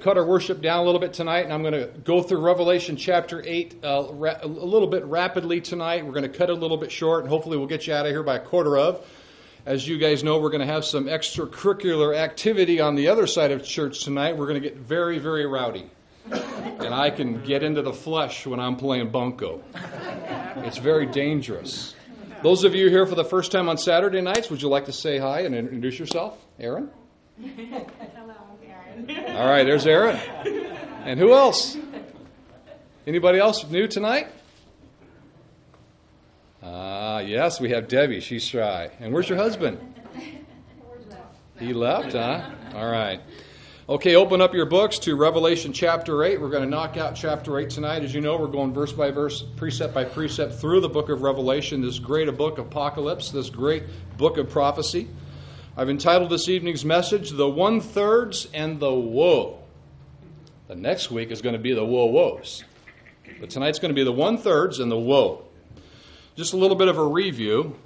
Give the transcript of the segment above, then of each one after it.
cut our worship down a little bit tonight, and I'm going to go through Revelation chapter 8 a little bit rapidly tonight. We're going to cut it a little bit short, and hopefully we'll get you out of here by 1:15. As you guys know, we're going to have some extracurricular activity on the other side of church tonight. We're going to get very, very rowdy. And I can get into the flesh when I'm playing bunco. It's very dangerous. Those of you here for the first time on Saturday nights, would you like to say hi and introduce yourself? Aaron? Hello, I'm Aaron. All right, there's Aaron. And who else? Anybody else new tonight? Yes, we have Debbie. She's shy. And where's your husband? He left, huh? All right. Okay, open up your books to Revelation chapter 8. We're going to knock out chapter 8 tonight. As you know, we're going verse by verse, precept by precept through the book of Revelation, this great book of apocalypse, this great book of prophecy. I've entitled this evening's message, The One-Thirds and the Woe. The next week is going to be the woe-woes. But tonight's going to be the one-thirds and the woe. Just a little bit of a review.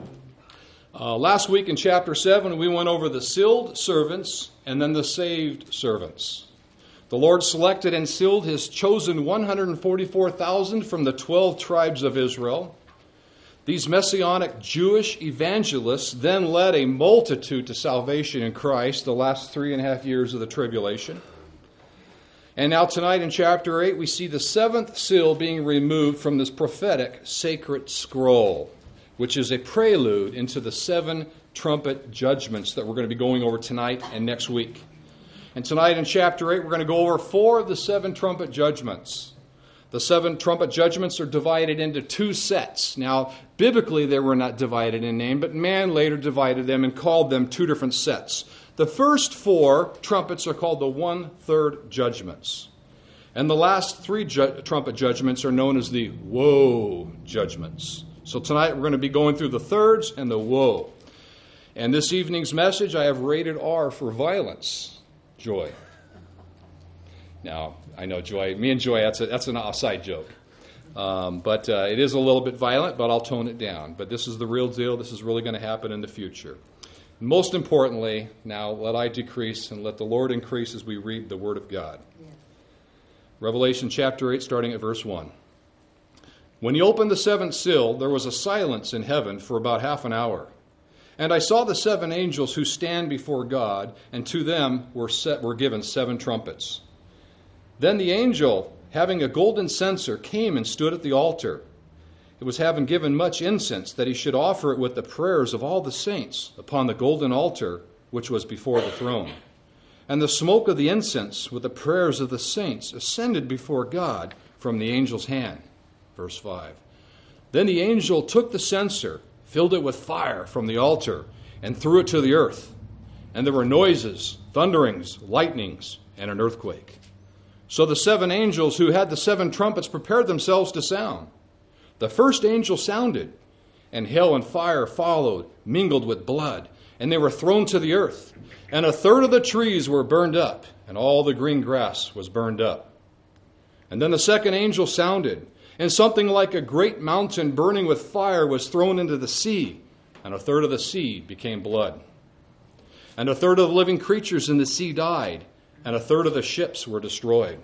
Last week in chapter 7, we went over the sealed servants and then the saved servants. The Lord selected and sealed His chosen 144,000 from the 12 tribes of Israel. These Messianic Jewish evangelists then led a multitude to salvation in Christ the last 3.5 years of the tribulation. And now tonight in chapter 8, we see the seventh seal being removed from this prophetic sacred scroll, which is a prelude into the 7 trumpet judgments that we're going to be going over tonight and next week. And tonight in chapter 8, we're going to go over 4 of the 7 trumpet judgments. The 7 trumpet judgments are divided into 2 sets. Now, biblically, they were not divided in name, but man later divided them and called them 2 different sets. The first 4 trumpets are called the one-third judgments. And the last 3 trumpet judgments are known as the woe judgments. So tonight we're going to be going through the thirds and the woe. And this evening's message, I have rated R for violence. Joy. Now, I know Joy, me and Joy, that's an offside joke. But it is a little bit violent, but I'll tone it down. But this is the real deal. This is really going to happen in the future. Most importantly, now let I decrease and let the Lord increase as we read the Word of God. Yes. Revelation chapter 8, starting at verse 1. When he opened the 7th seal, there was a silence in heaven for about half an hour. And I saw the 7 angels who stand before God, and to them were given 7 trumpets. Then the angel, having a golden censer, came and stood at the altar. It was having given much incense that he should offer it with the prayers of all the saints upon the golden altar which was before the throne. And the smoke of the incense with the prayers of the saints ascended before God from the angel's hand. Verse 5. Then the angel took the censer, filled it with fire from the altar, and threw it to the earth. And there were noises, thunderings, lightnings, and an earthquake. So the 7 angels who had the 7 trumpets prepared themselves to sound. The first angel sounded, and hell and fire followed, mingled with blood, and they were thrown to the earth. And a third of the trees were burned up, and all the green grass was burned up. And then the second angel sounded, and something like a great mountain burning with fire was thrown into the sea, and a third of the sea became blood. And a third of the living creatures in the sea died, and a third of the ships were destroyed.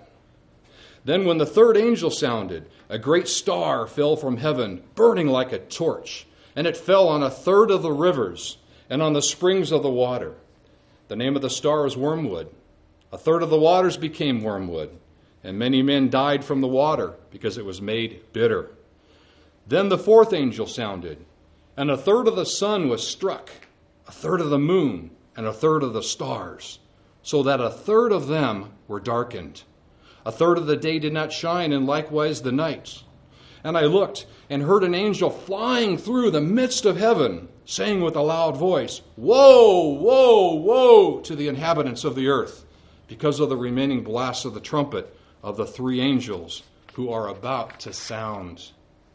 Then when the third angel sounded, a great star fell from heaven, burning like a torch, and it fell on a third of the rivers and on the springs of the water. The name of the star is Wormwood. A third of the waters became wormwood, and many men died from the water because it was made bitter. Then the fourth angel sounded, and a third of the sun was struck, a third of the moon, and a third of the stars, so that a third of them were darkened. A third of the day did not shine, and likewise the night. And I looked and heard an angel flying through the midst of heaven, saying with a loud voice, Woe, woe, woe to the inhabitants of the earth, because of the remaining blasts of the trumpet of the 3 angels who are about to sound.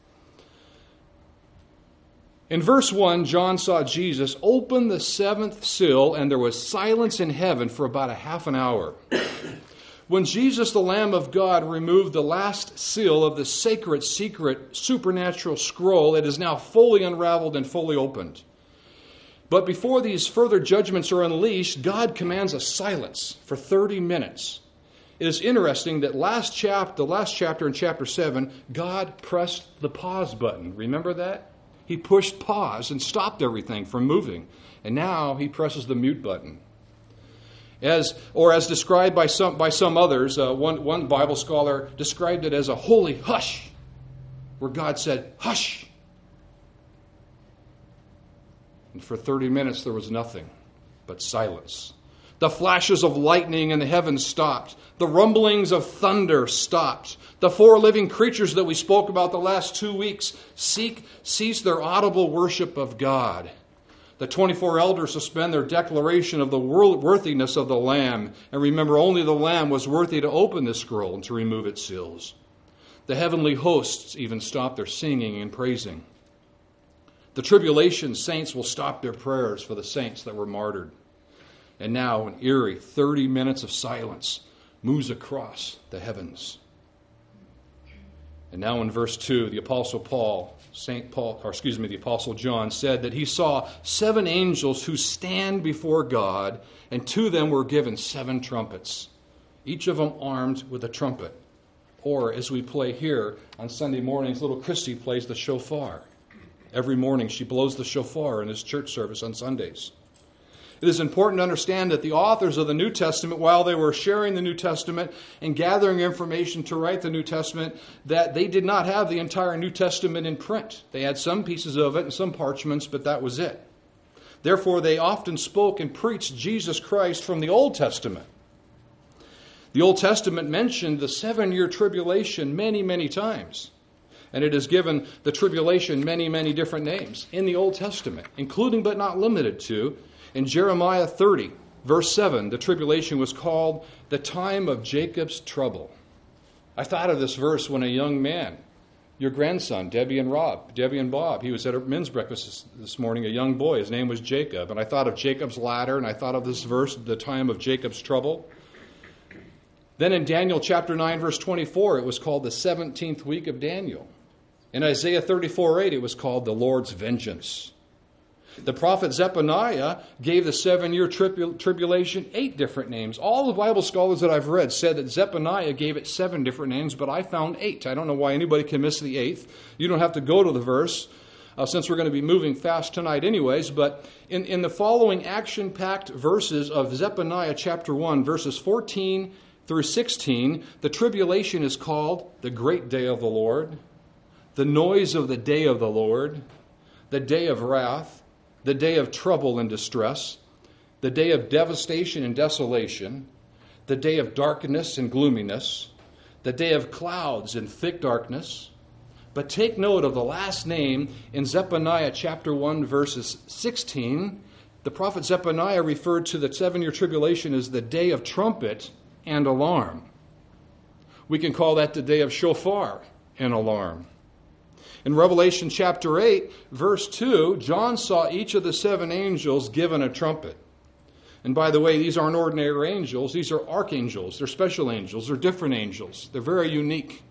In verse 1, John saw Jesus open the 7th seal, and there was silence in heaven for about a half an hour. When Jesus, the Lamb of God, removed the last seal of the sacred, secret, supernatural scroll, it is now fully unraveled and fully opened. But before these further judgments are unleashed, God commands a silence for 30 minutes. it is interesting that the last chapter in chapter 7, God pressed the pause button. Remember that? He pushed pause and stopped everything from moving. And now he presses the mute button. As described by some others, one Bible scholar described it as a holy hush, where God said, hush. And for 30 minutes there was nothing but silence. The flashes of lightning in the heavens stopped. The rumblings of thunder stopped. The 4 living creatures that we spoke about the last 2 weeks ceased their audible worship of God. The 24 elders suspend their declaration of the worthiness of the Lamb. And remember, only the Lamb was worthy to open this scroll and to remove its seals. The heavenly hosts even stop their singing and praising. The tribulation saints will stop their prayers for the saints that were martyred. And now an eerie 30 minutes of silence moves across the heavens. And now in verse 2, the Apostle John said that he saw 7 angels who stand before God, and to them were given 7 trumpets, each of them armed with a trumpet. Or, as we play here on Sunday mornings, little Christy plays the shofar. Every morning she blows the shofar in his church service on Sundays. It is important to understand that the authors of the New Testament, while they were sharing the New Testament and gathering information to write the New Testament, that they did not have the entire New Testament in print. They had some pieces of it and some parchments, but that was it. Therefore, they often spoke and preached Jesus Christ from the Old Testament. The Old Testament mentioned the 7-year tribulation many, many times. And it has given the tribulation many, many different names in the Old Testament, including but not limited to, in Jeremiah 30, verse 7, the tribulation was called the time of Jacob's trouble. I thought of this verse when a young man, your grandson, Debbie and Bob, he was at a men's breakfast this morning, a young boy, his name was Jacob. And I thought of Jacob's ladder, and I thought of this verse, the time of Jacob's trouble. Then in Daniel chapter 9, verse 24, it was called the 17th week of Daniel. In Isaiah 34:8, it was called the Lord's vengeance. The prophet Zephaniah gave the 7-year tribulation 8 different names. All the Bible scholars that I've read said that Zephaniah gave it 7 different names, but I found 8. I don't know why anybody can miss the 8th. You don't have to go to the verse, since we're going to be moving fast tonight anyways. But in the following action-packed verses of Zephaniah chapter 1, verses 14 through 16, the tribulation is called the great day of the Lord, the noise of the day of the Lord, the day of wrath, the day of trouble and distress, the day of devastation and desolation, the day of darkness and gloominess, the day of clouds and thick darkness. But take note of the last name in Zephaniah chapter 1, verses 16. The prophet Zephaniah referred to the 7-year tribulation as the day of trumpet and alarm. We can call that the day of shofar and alarm. In Revelation chapter 8, verse 2, John saw each of the 7 angels given a trumpet. And by the way, these aren't ordinary angels. These are archangels. They're special angels. They're different angels. They're very unique.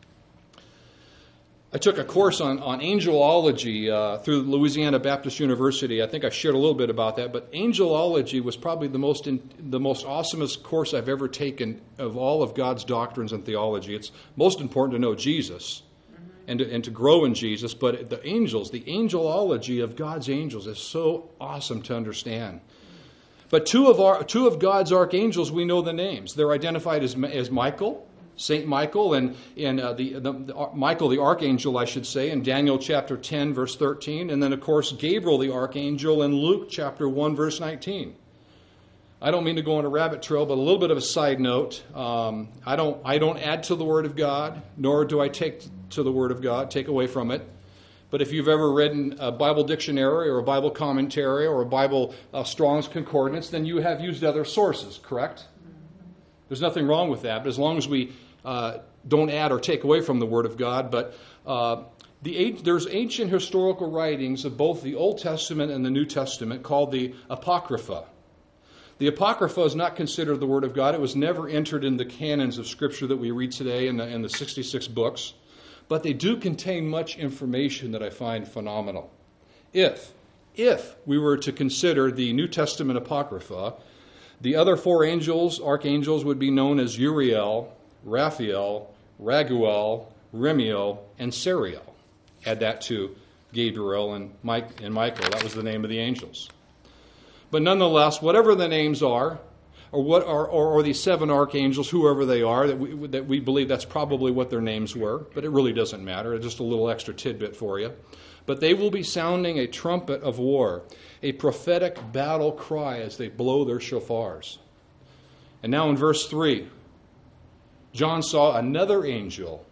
I took a course on angelology through Louisiana Baptist University. I think I shared a little bit about that. But angelology was probably the most awesomest course I've ever taken of all of God's doctrines and theology. It's most important to know Jesus and to grow in Jesus. But the angels, the angelology of God's angels is so awesome to understand. But two of God's archangels, we know the names. They're identified as Michael, Saint Michael, and Michael the archangel, I should say, in Daniel chapter 10, verse 13. And then, of course, Gabriel the archangel in Luke chapter 1, verse 19. I don't mean to go on a rabbit trail, but a little bit of a side note. I don't add to the Word of God, nor do I take to the Word of God, take away from it. But if you've ever read a Bible dictionary or a Bible commentary or a Bible Strong's Concordance, then you have used other sources, correct? There's nothing wrong with that, but as long as we don't add or take away from the Word of God. But there's ancient historical writings of both the Old Testament and the New Testament called the Apocrypha. The Apocrypha is not considered the Word of God. It was never entered in the canons of Scripture that we read today in the 66 books. But they do contain much information that I find phenomenal. If we were to consider the New Testament Apocrypha, The other four archangels, would be known as Uriel, Raphael, Raguel, Remiel, and Sariel. Add that to Gabriel and Michael. That was the name of the angels. But nonetheless, whatever the names are, or these seven archangels, whoever they are, that we believe that's probably what their names were, but it really doesn't matter. It's just a little extra tidbit for you. But they will be sounding a trumpet of war, a prophetic battle cry as they blow their shofars. And now in verse 3, John saw another angel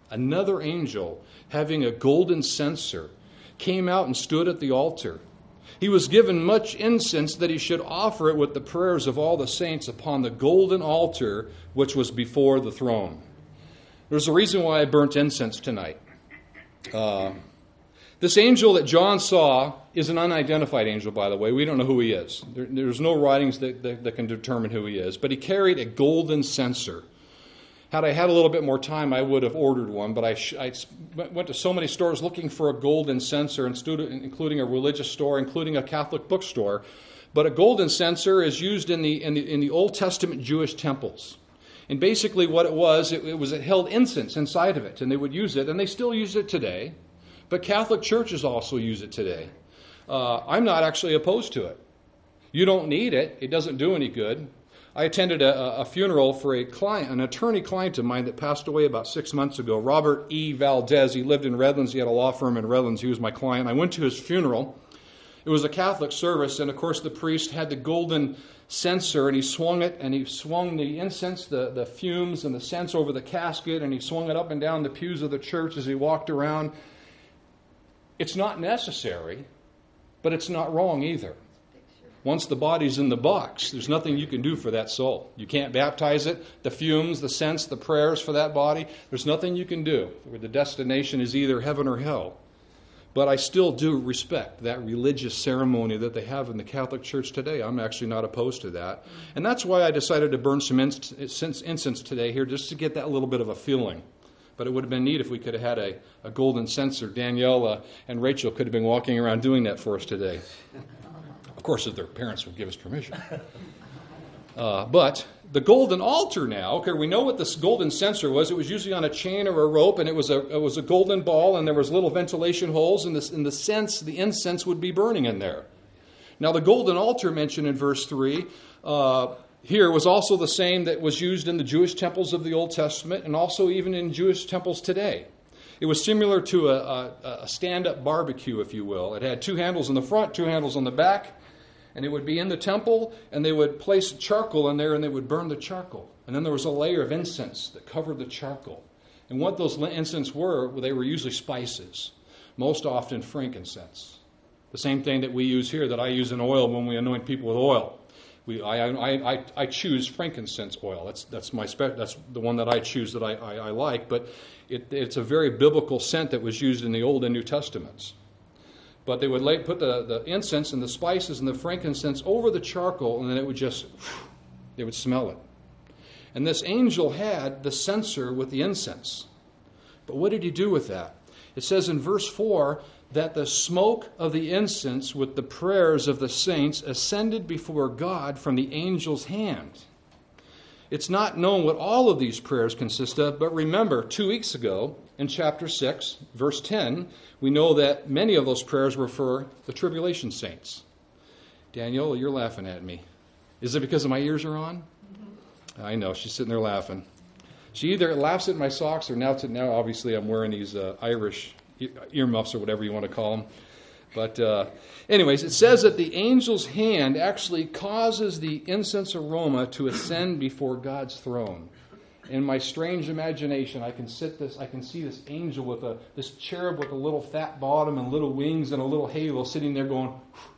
having a golden censer, came out and stood at the altar. He was given much incense that he should offer it with the prayers of all the saints upon the golden altar which was before the throne. There's a reason why I burnt incense tonight. This angel that John saw is an unidentified angel, by the way. We don't know who he is. There's no writings that can determine who he is. But he carried a golden censer. Had I had a little bit more time, I would have ordered one, but I went to so many stores looking for a golden censer, including a religious store, including a Catholic bookstore. But a golden censer is used in the Old Testament Jewish temples. And basically what it held incense inside of it, and they would use it, and they still use it today. But Catholic churches also use it today. I'm not actually opposed to it. You don't need it. It doesn't do any good. I attended a funeral for an attorney client of mine that passed away about 6 months ago, Robert E. Valdez. He lived in Redlands. He had a law firm in Redlands. He was my client. I went to his funeral. It was a Catholic service, and of course the priest had the golden censer, and he swung it, and he swung the incense, the fumes and the scents over the casket, and he swung it up and down the pews of the church as he walked around. It's not necessary, but it's not wrong either. Once the body's in the box, there's nothing you can do for that soul. You can't baptize it. The fumes, the scents, the prayers for that body, there's nothing you can do. The destination is either heaven or hell. But I still do respect that religious ceremony that they have in the Catholic Church today. I'm actually not opposed to that. And that's why I decided to burn some incense today here, just to get that little bit of a feeling. But it would have been neat if we could have had a golden censer. Danielle and Rachel could have been walking around doing that for us today. Of course, if their parents would give us permission. But the golden altar now, okay, we know what this golden censer was. It was usually on a chain or a rope, and it was a golden ball, and there was little ventilation holes, and the incense would be burning in there. Now, the golden altar mentioned in verse 3 here was also the same that was used in the Jewish temples of the Old Testament, and also even in Jewish temples today. It was similar to a stand-up barbecue, if you will. It had two handles in the front, two handles on the back. And it would be in the temple, and they would place charcoal in there, and they would burn the charcoal. And then there was a layer of incense that covered the charcoal. And what those incense were, they were usually spices, most often frankincense. The same thing that we use here, that I use in oil when we anoint people with oil. I choose frankincense oil. That's the one that I choose that I like. But it's a very biblical scent that was used in the Old and New Testaments. But they would put the incense and the spices and the frankincense over the charcoal, and then they would smell it. And this angel had the censer with the incense. But what did he do with that? It says in verse 4 that the smoke of the incense with the prayers of the saints ascended before God from the angel's hand. It's not known what all of these prayers consist of, but remember, 2 weeks ago, in chapter 6, verse 10, we know that many of those prayers were for the tribulation saints. Danielle, you're laughing at me. Is it because my ears are on? Mm-hmm. I know, she's sitting there laughing. She either laughs at my socks, or now obviously I'm wearing these Irish earmuffs or whatever you want to call them. But anyways, it says that the angel's hand actually causes the incense aroma to ascend before God's throne. In my strange imagination, I can see this angel with this cherub with a little fat bottom and little wings and a little halo sitting there going,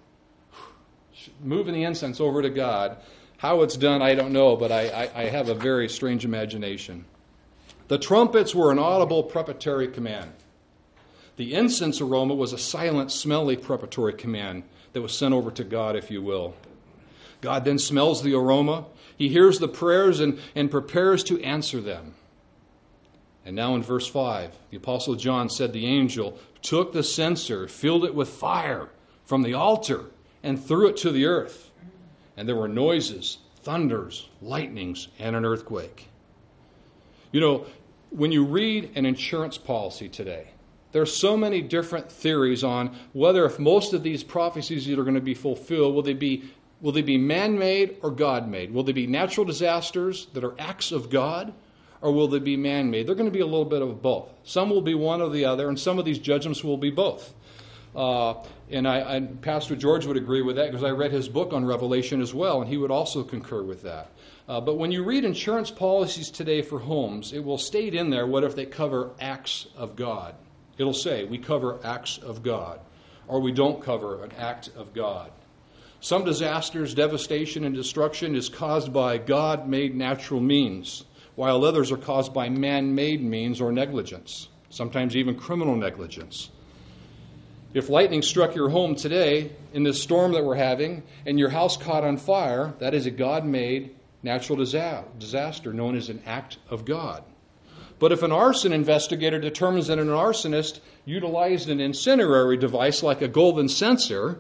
moving the incense over to God. How it's done, I don't know, but I have a very strange imagination. The trumpets were an audible preparatory command. The incense aroma was a silent, smelly preparatory command that was sent over to God, if you will. God then smells the aroma. He hears the prayers and prepares to answer them. And now in verse 5, the Apostle John said the angel took the censer, filled it with fire from the altar, and threw it to the earth. And there were noises, thunders, lightnings, and an earthquake. You know, when you read an insurance policy today, there are so many different theories on whether if most of these prophecies that are going to be fulfilled, will they be man-made or God-made? Will they be natural disasters that are acts of God, or will they be man-made? They're going to be a little bit of both. Some will be one or the other, and some of these judgments will be both. And Pastor George would agree with that because I read his book on Revelation as well, and he would also concur with that. But when you read insurance policies today for homes, it will state in there what if they cover acts of God. It'll say, we cover acts of God, or we don't cover an act of God. Some disasters, devastation, and destruction is caused by God-made natural means, while others are caused by man-made means or negligence, sometimes even criminal negligence. If lightning struck your home today in this storm that we're having, and your house caught on fire, that is a God-made natural disaster known as an act of God. But if an arson investigator determines that an arsonist utilized an incendiary device like a golden censer,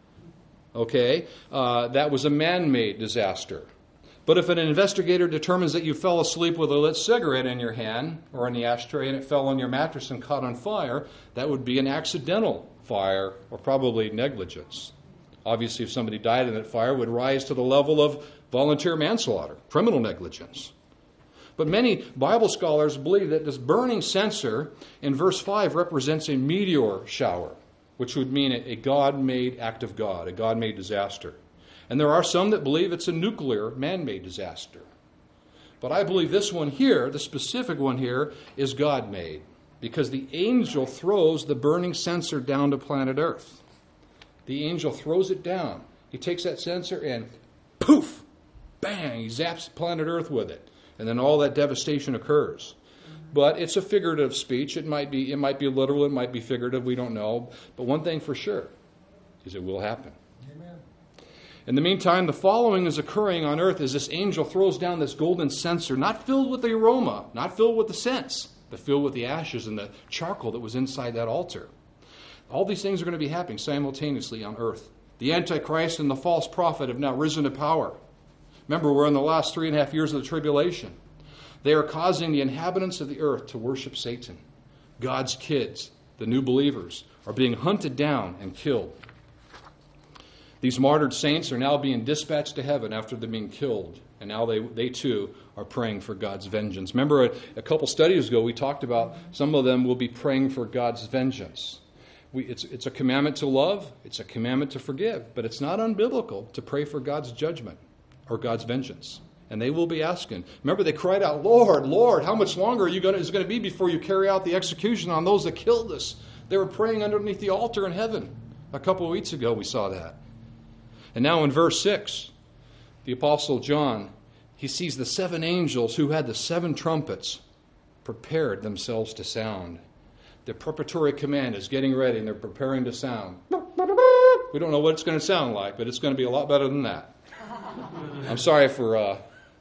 that was a man-made disaster. But if an investigator determines that you fell asleep with a lit cigarette in your hand or in the ashtray and it fell on your mattress and caught on fire, that would be an accidental fire or probably negligence. Obviously, if somebody died in that fire, it would rise to the level of volunteer manslaughter, criminal negligence. But many Bible scholars believe that this burning censer in verse 5 represents a meteor shower, which would mean a God-made act of God, a God-made disaster. And there are some that believe it's a nuclear, man-made disaster. But I believe this one here, the specific one here, is God-made, because the angel throws the burning censer down to planet Earth. The angel throws it down. He takes that censer and poof, bang, he zaps planet Earth with it. And then all that devastation occurs. But it's a figurative speech. It might be literal, it might be figurative, we don't know. But one thing for sure is it will happen. Amen. In the meantime, the following is occurring on earth as this angel throws down this golden censer, not filled with the aroma, not filled with the scents, but filled with the ashes and the charcoal that was inside that altar. All these things are going to be happening simultaneously on earth. The Antichrist and the false prophet have now risen to power. Remember, we're in the last 3.5 years of the tribulation. They are causing the inhabitants of the earth to worship Satan. God's kids, the new believers, are being hunted down and killed. These martyred saints are now being dispatched to heaven after they're being killed. And now they too are praying for God's vengeance. Remember, a couple studies ago, we talked about some of them will be praying for God's vengeance. It's a commandment to love. It's a commandment to forgive. But it's not unbiblical to pray for God's judgment or God's vengeance. And they will be asking. Remember, they cried out, Lord, Lord, how much longer is it going to be before you carry out the execution on those that killed us? They were praying underneath the altar in heaven. A couple of weeks ago, we saw that. And now in verse 6, the Apostle John, he sees the 7 angels who had the 7 trumpets prepared themselves to sound. The preparatory command is getting ready, and they're preparing to sound. We don't know what it's going to sound like, but it's going to be a lot better than that. I'm sorry for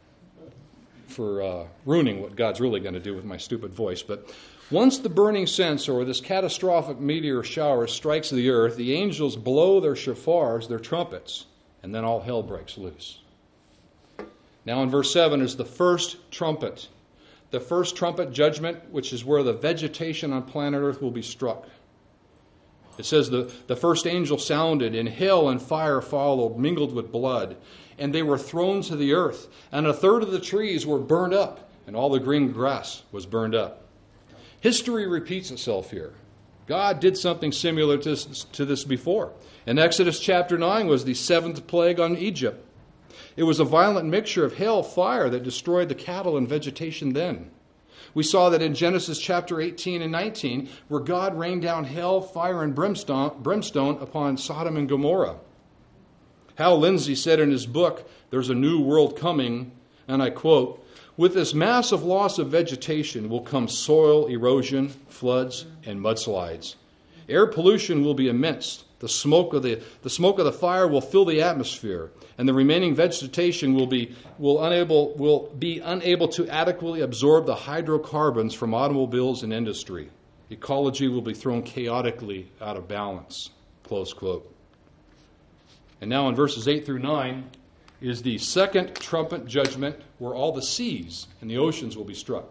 ruining what God's really going to do with my stupid voice. But once the burning censer or this catastrophic meteor shower strikes the earth, the angels blow their shofars, their trumpets, and then all hell breaks loose. Now in verse 7 is the first trumpet. The first trumpet judgment, which is where the vegetation on planet Earth will be struck. It says the first angel sounded, and hail and fire followed, mingled with blood. And they were thrown to the earth, and 1/3 of the trees were burned up, and all the green grass was burned up. History repeats itself here. God did something similar to this before. In Exodus chapter 9 was the 7th plague on Egypt. It was a violent mixture of hail, fire that destroyed the cattle and vegetation then. We saw that in Genesis chapter 18 and 19, where God rained down hell, fire, and brimstone upon Sodom and Gomorrah. Hal Lindsey said in his book, There's a New World Coming, and I quote, "With this massive loss of vegetation will come soil erosion, floods, and mudslides. Air pollution will be immense. The smoke of the fire will fill the atmosphere, and the remaining vegetation will be unable to adequately absorb the hydrocarbons from automobiles and industry. Ecology will be thrown chaotically out of balance." Close quote. And now in verses 8 through 9, is the second trumpet judgment, where all the seas and the oceans will be struck.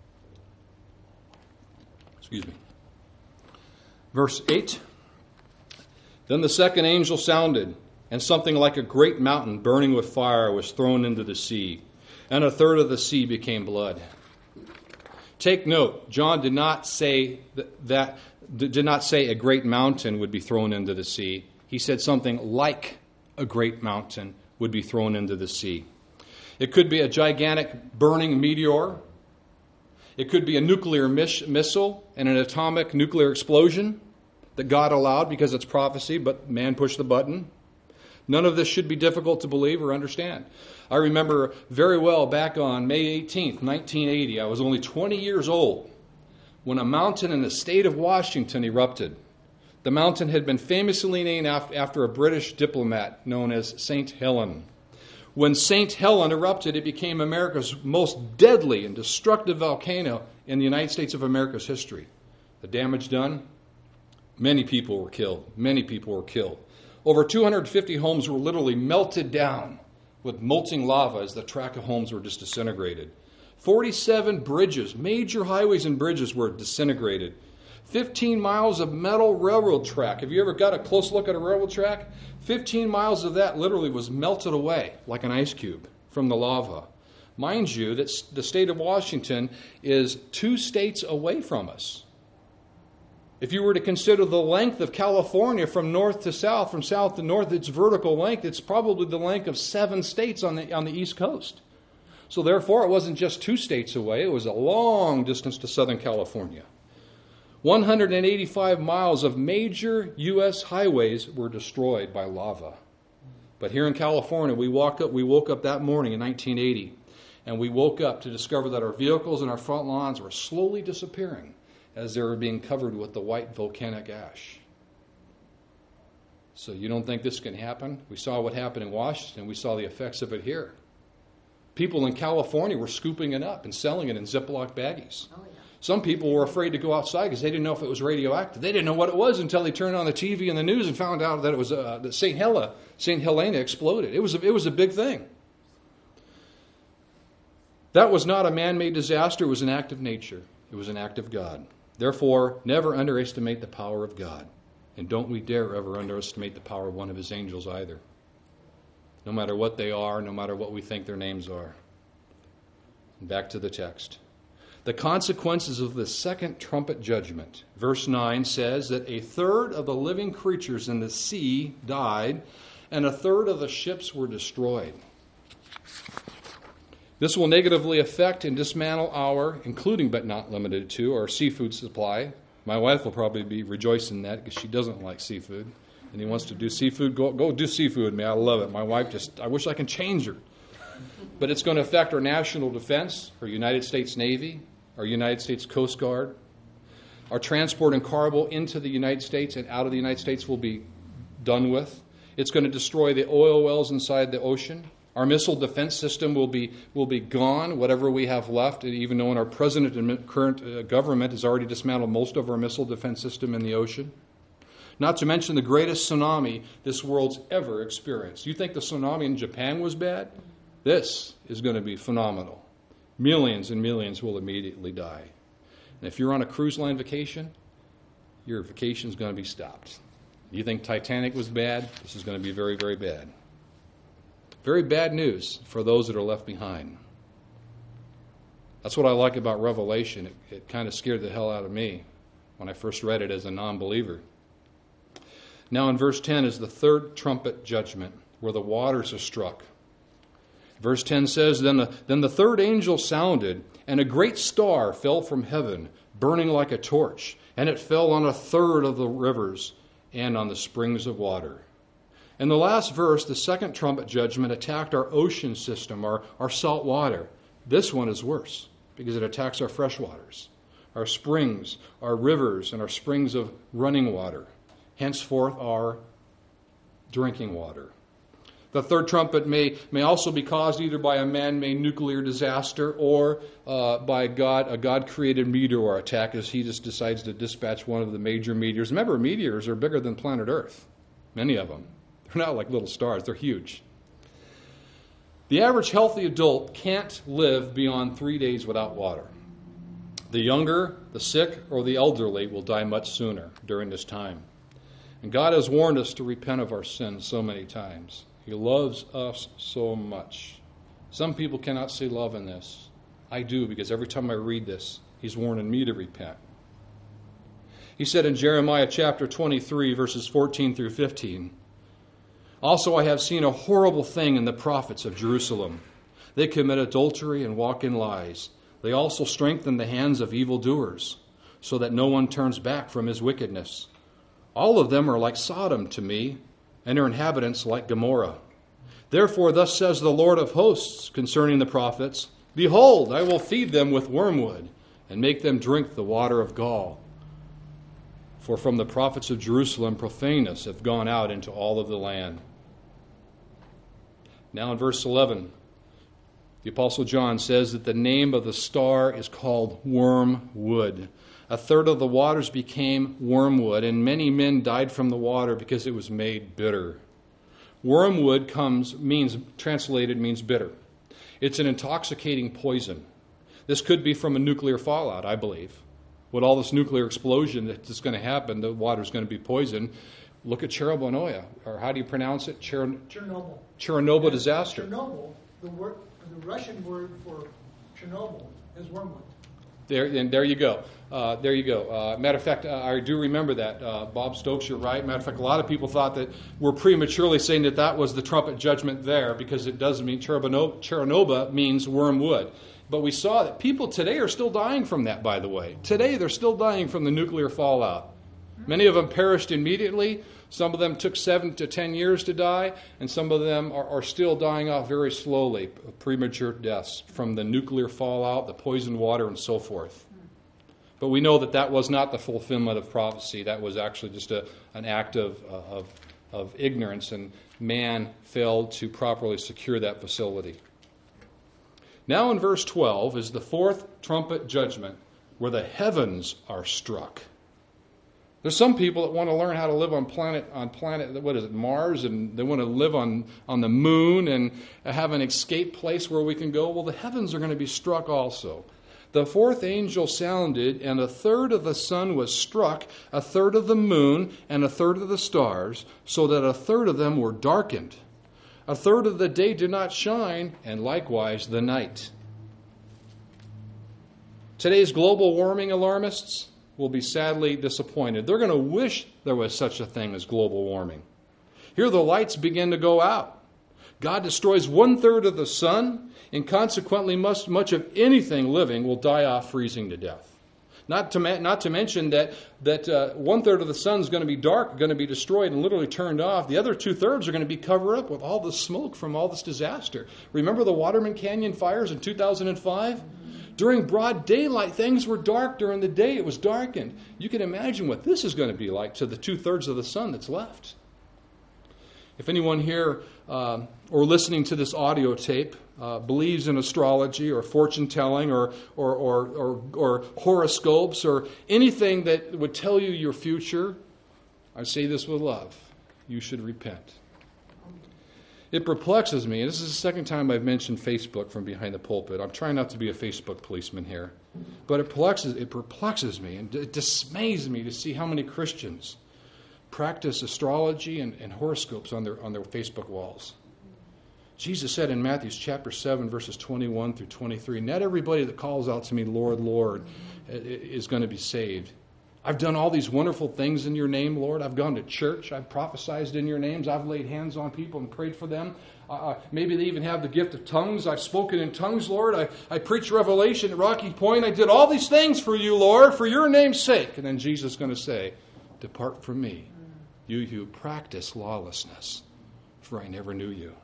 Excuse me. Verse 8. Then the second angel sounded, and something like a great mountain burning with fire was thrown into the sea, and a third of the sea became blood. Take note, John did not say did not say a great mountain would be thrown into the sea. He said something like a great mountain would be thrown into the sea. It could be a gigantic burning meteor. It could be a nuclear missile and an atomic nuclear explosion that God allowed because it's prophecy, but man pushed the button. None of this should be difficult to believe or understand. I remember very well back on May 18th, 1980, I was only 20 years old when a mountain in the state of Washington erupted. The mountain had been famously named after a British diplomat known as St. Helen. When St. Helen erupted, it became America's most deadly and destructive volcano in the United States of America's history. The damage done? Many people were killed. Many people were killed. Over 250 homes were literally melted down with molten lava as the tract of homes were just disintegrated. 47 bridges, major highways and bridges were disintegrated. 15 miles of metal railroad track. Have you ever got a close look at a railroad track? 15 miles of that literally was melted away like an ice cube from the lava. Mind you, that the state of Washington is 2 states away from us. If you were to consider the length of California from north to south, from south to north, its vertical length, it's probably the length of 7 states on the East Coast. So therefore, it wasn't just 2 states away. It was a long distance to Southern California. 185 miles of major U.S. highways were destroyed by lava. But here in California, we woke up that morning in 1980, and we woke up to discover that our vehicles and our front lawns were slowly disappearing as they were being covered with the white volcanic ash. So you don't think this can happen? We saw what happened in Washington. We saw the effects of it here. People in California were scooping it up and selling it in Ziploc baggies. Oh, yeah. Some people were afraid to go outside because they didn't know if it was radioactive. They didn't know what it was until they turned on the TV and the news and found out that it was that St. Helena exploded. It was a big thing. That was not a man-made disaster. It was an act of nature. It was an act of God. Therefore, never underestimate the power of God. And don't we dare ever underestimate the power of one of his angels either. No matter what they are, no matter what we think their names are. Back to the text. The consequences of the second trumpet judgment. Verse 9 says that a third of the living creatures in the sea died, and a third of the ships were destroyed. This will negatively affect and dismantle our, including but not limited to, our seafood supply. My wife will probably be rejoicing in that because she doesn't like seafood. And he wants to do seafood. Go do seafood with me. I love it. My wife I wish I can change her. But it's going to affect our national defense, our United States Navy, our United States Coast Guard. Our transport and cargo into the United States and out of the United States will be done with. It's going to destroy the oil wells inside the ocean. Our missile defense system will be gone, whatever we have left, even though our present and current government has already dismantled most of our missile defense system in the ocean. Not to mention the greatest tsunami this world's ever experienced. You think the tsunami in Japan was bad? This is going to be phenomenal. Millions and millions will immediately die. And if you're on a cruise line vacation, your vacation is going to be stopped. You think Titanic was bad? This is going to be very, very bad. Very bad news for those that are left behind. That's what I like about Revelation. It kind of scared the hell out of me when I first read it as a non-believer. Now in verse 10 is the third trumpet judgment, where the waters are struck. Verse 10 says, Then the third angel sounded, and a great star fell from heaven, burning like a torch, and it fell on a third of the rivers and on the springs of water. In the last verse, the second trumpet judgment attacked our ocean system, our salt water. This one is worse because it attacks our fresh waters, our springs, our rivers, and our springs of running water, henceforth our drinking water. The third trumpet may also be caused either by a man-made nuclear disaster or by a God-created meteor attack as he just decides to dispatch one of the major meteors. Remember, meteors are bigger than planet Earth, many of them. They're not like little stars. They're huge. The average healthy adult can't live beyond 3 days without water. The younger, the sick, or the elderly will die much sooner during this time. And God has warned us to repent of our sins so many times. He loves us so much. Some people cannot see love in this. I do, because every time I read this, He's warning me to repent. He said in Jeremiah chapter 23, verses 14 through 15, "Also I have seen a horrible thing in the prophets of Jerusalem. They commit adultery and walk in lies. They also strengthen the hands of evildoers, so that no one turns back from his wickedness. All of them are like Sodom to me, and their inhabitants like Gomorrah. Therefore thus says the Lord of hosts concerning the prophets, Behold, I will feed them with wormwood, and make them drink the water of gall. For from the prophets of Jerusalem profaneness hath gone out into all of the land." Now in verse 11, the Apostle John says that the name of the star is called Wormwood. A third of the waters became wormwood, and many men died from the water because it was made bitter. Wormwood translated means bitter. It's an intoxicating poison. This could be from a nuclear fallout, I believe. With all this nuclear explosion that's going to happen, the water's going to be poisoned. Look at Chernobyl, or how do you pronounce it? Chernobyl. Chernobyl disaster. Chernobyl, the Russian word for Chernobyl is wormwood. There you go. Matter of fact, I do remember that. Bob Stokes, you're right. Matter of fact, a lot of people thought that we're prematurely saying that was the trumpet judgment there, because it does mean Chernobyl means wormwood. But we saw that people today are still dying from that, by the way. Today they're still dying from the nuclear fallout. Many of them perished immediately. Some of them took 7 to 10 years to die, and some of them are still dying off very slowly, premature deaths from the nuclear fallout, the poisoned water, and so forth. But we know that was not the fulfillment of prophecy. That was actually just an act of ignorance, and man failed to properly secure that facility. Now in verse 12 is the fourth trumpet judgment, where the heavens are struck. There's some people that want to learn how to live on planet Mars, and they want to live on the moon and have an escape place where we can go. Well, the heavens are going to be struck also. The fourth angel sounded, and a third of the sun was struck, a third of the moon, and a third of the stars, so that a third of them were darkened. A third of the day did not shine, and likewise the night. Today's global warming alarmists will be sadly disappointed. They're going to wish there was such a thing as global warming. Here the lights begin to go out. God destroys 1/3 of the sun, and consequently much of anything living will die off freezing to death. Not to mention that 1/3 of the sun is going to be dark, going to be destroyed and literally turned off. The other 2/3 are going to be covered up with all the smoke from all this disaster. Remember the Waterman Canyon fires in 2005? During broad daylight, things were dark during the day. It was darkened. You can imagine what this is going to be like to the 2/3 of the sun that's left. If anyone here or listening to this audio tape believes in astrology or fortune telling or horoscopes or anything that would tell you your future, I say this with love: you should repent. It perplexes me, and this is the second time I've mentioned Facebook from behind the pulpit. I'm trying not to be a Facebook policeman here. But it perplexes me and it dismays me to see how many Christians practice astrology and horoscopes on their Facebook walls. Jesus said in Matthew chapter 7, verses 21 through 23, "Not everybody that calls out to me, Lord, Lord, is going to be saved. I've done all these wonderful things in your name, Lord. I've gone to church. I've prophesied in your names. I've laid hands on people and prayed for them. Maybe they even have the gift of tongues. I've spoken in tongues, Lord. I preached Revelation at Rocky Point. I did all these things for you, Lord, for your name's sake." And then Jesus is going to say, "Depart from me, you who practice lawlessness, for I never knew you."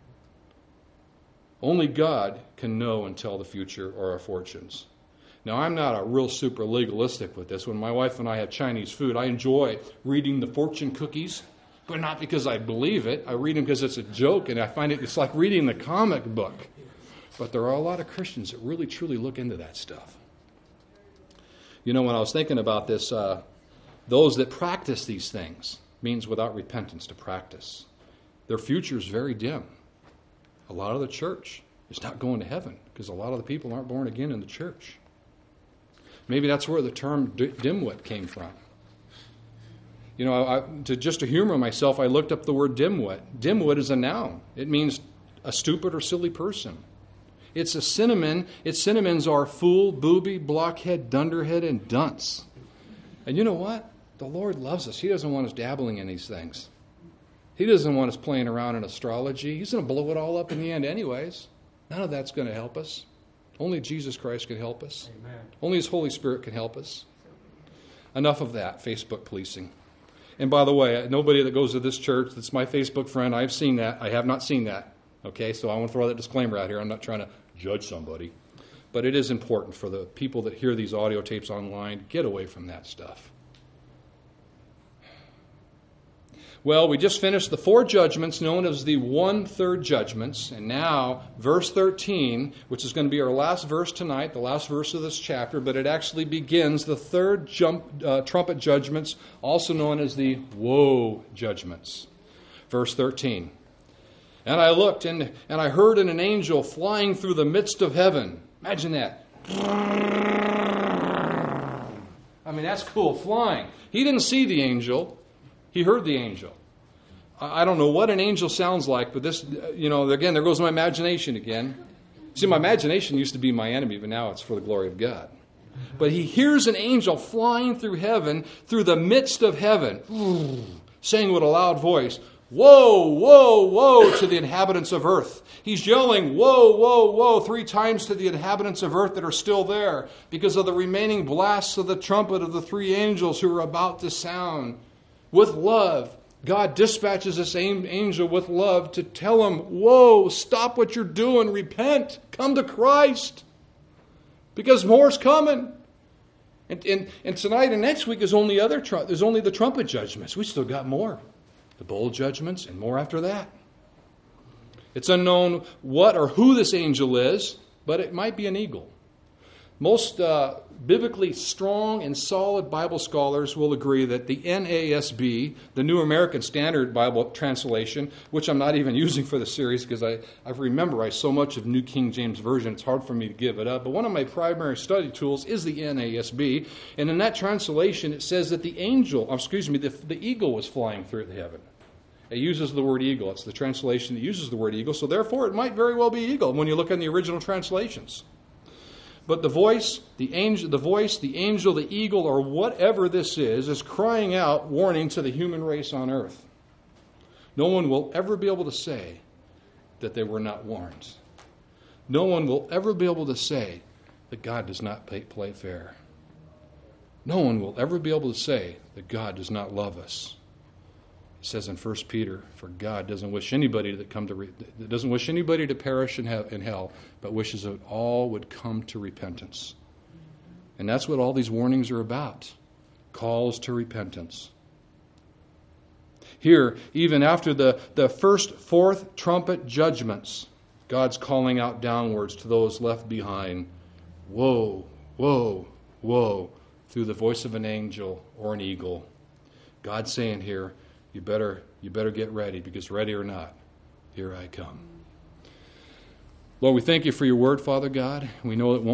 Only God can know and tell the future or our fortunes. Now, I'm not a real super legalistic with this. When my wife and I have Chinese food, I enjoy reading the fortune cookies, but not because I believe it. I read them because it's a joke, and I find it's like reading the comic book. But there are a lot of Christians that really, truly look into that stuff. You know, when I was thinking about this, those that practice these things means without repentance to practice. Their future is very dim. a lot of the church is not going to heaven because a lot of the people aren't born again in the church. Maybe that's where the term dimwit came from. You know, just to humor myself, I looked up the word dimwit. Dimwit is a noun. It means a stupid or silly person. It's a synonym. Its synonyms are fool, booby, blockhead, dunderhead, and dunce. And you know what? The Lord loves us. He doesn't want us dabbling in these things. He doesn't want us playing around in astrology. He's going to blow it all up in the end anyways. None of that's going to help us. Only Jesus Christ can help us. Amen. Only His Holy Spirit can help us. Enough of that, Facebook policing. And by the way, nobody that goes to this church that's my Facebook friend, I've seen that. I have not seen that. Okay, so I want to throw that disclaimer out here. I'm not trying to judge somebody. But it is important for the people that hear these audio tapes online, get away from that stuff. Well, we just finished the 4 judgments known as the 1/3 judgments. And now, verse 13, which is going to be our last verse tonight, the last verse of this chapter, but it actually begins the 3rd trumpet judgments, also known as the woe judgments. Verse 13. And I looked, and I heard an angel flying through the midst of heaven. Imagine that. I mean, that's cool, flying. He didn't see the angel. He heard the angel. I don't know what an angel sounds like, but this, again, there goes my imagination again. See, my imagination used to be my enemy, but now it's for the glory of God. But he hears an angel flying through heaven, through the midst of heaven, saying with a loud voice, "Woe, woe, woe to the inhabitants of earth." He's yelling, "Woe, woe, woe," 3 times to the inhabitants of earth that are still there because of the remaining blasts of the trumpet of the 3 angels who are about to sound. With love, God dispatches this angel with love to tell him, "Whoa, stop what you're doing, repent, come to Christ, because more's coming." And tonight and next week is there's only the trumpet judgments. We still got more. The bowl judgments and more after that. It's unknown what or who this angel is, but it might be an eagle. Most biblically strong and solid Bible scholars will agree that the NASB, the New American Standard Bible Translation, which I'm not even using for the series because I remember so much of New King James Version, it's hard for me to give it up. But one of my primary study tools is the NASB. And in that translation, it says that the eagle was flying through the heaven. It uses the word eagle. It's the translation that uses the word eagle. So therefore, it might very well be eagle when you look in the original translations. But the voice, the angel, the eagle, or whatever this is crying out, warning to the human race on earth. No one will ever be able to say that they were not warned. No one will ever be able to say that God does not play fair. No one will ever be able to say that God does not love us. It says in 1 Peter, "For God doesn't wish anybody to perish in hell, but wishes that all would come to repentance." And that's what all these warnings are about. Calls to repentance. Here, even after the first 4th trumpet judgments, God's calling out downwards to those left behind. Woe, woe, woe, through the voice of an angel or an eagle. God's saying here, you better get ready, because ready or not, here I come. Lord, we thank you for your word, Father God. We know it won't